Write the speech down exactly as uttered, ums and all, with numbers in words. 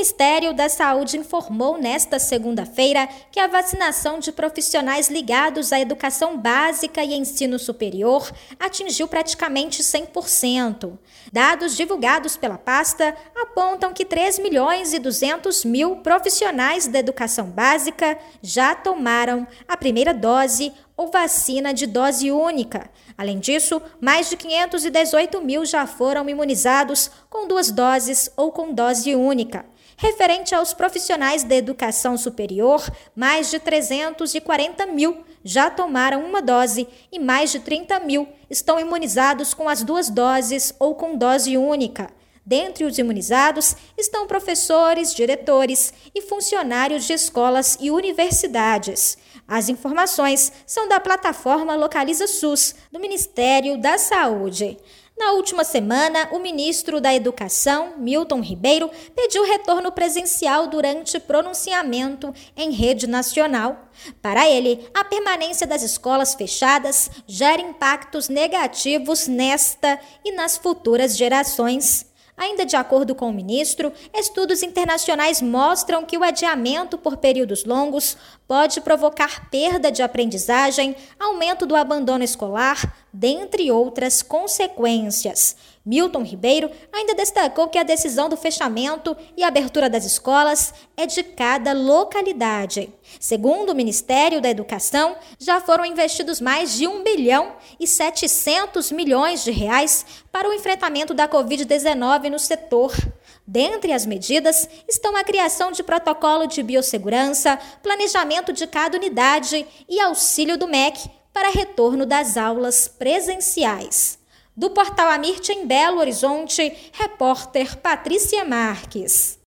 Ministério da Saúde informou nesta segunda-feira que a vacinação de profissionais ligados à educação básica e ensino superior atingiu praticamente cem por cento. Dados divulgados pela pasta apontam que três milhões e duzentos mil profissionais da educação básica já tomaram a primeira dose ou vacina de dose única. Além disso, mais de quinhentos e dezoito mil já foram imunizados com duas doses ou com dose única. Referente aos profissionais da educação superior, mais de trezentos e quarenta mil já tomaram uma dose e mais de trinta mil estão imunizados com as duas doses ou com dose única. Dentre os imunizados estão professores, diretores e funcionários de escolas e universidades. As informações são da plataforma Localiza SUS, do Ministério da Saúde. Na última semana, o ministro da Educação, Milton Ribeiro, pediu retorno presencial durante pronunciamento em rede nacional. Para ele, a permanência das escolas fechadas gera impactos negativos nesta e nas futuras gerações. Ainda de acordo com o ministro, estudos internacionais mostram que o adiamento por períodos longos pode provocar perda de aprendizagem, aumento do abandono escolar, dentre outras consequências. Milton Ribeiro ainda destacou que a decisão do fechamento e abertura das escolas é de cada localidade. Segundo o Ministério da Educação, já foram investidos mais de um bilhão e setecentos milhões de reais para o enfrentamento da covid dezenove no setor. Dentre as medidas estão a criação de protocolo de biossegurança, planejamento de cada unidade e auxílio do M E C para retorno das aulas presenciais. Do Portal Amirte em Belo Horizonte, repórter Patrícia Marques.